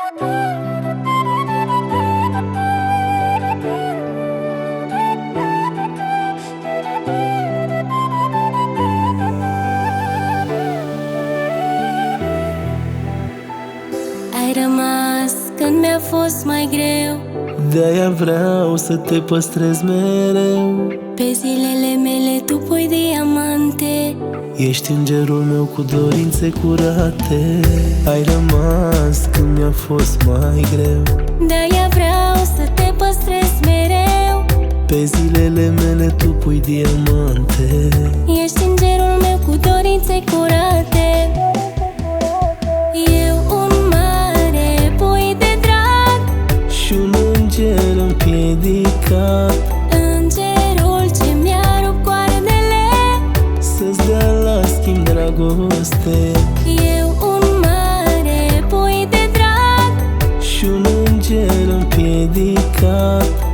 Ai rămas când mi-a fost mai greu, de-aia vreau să te păstrez mereu. pe zilele mele tu pui diamante. Ești îngerul meu cu dorințe curate. Ai rămas când mi-a fost mai greu, De-aia vreau să te păstrez mereu, pe zilele mele tu pui diamante. ești îngerul meu cu dorințe curate. Eu un mare pui de drag, Și un înger împiedicat îngerul ce mi-a rupt coarnele. să-ți dea la schimb dragoste. Eu un mare pui de drag, Și un înger împiedicat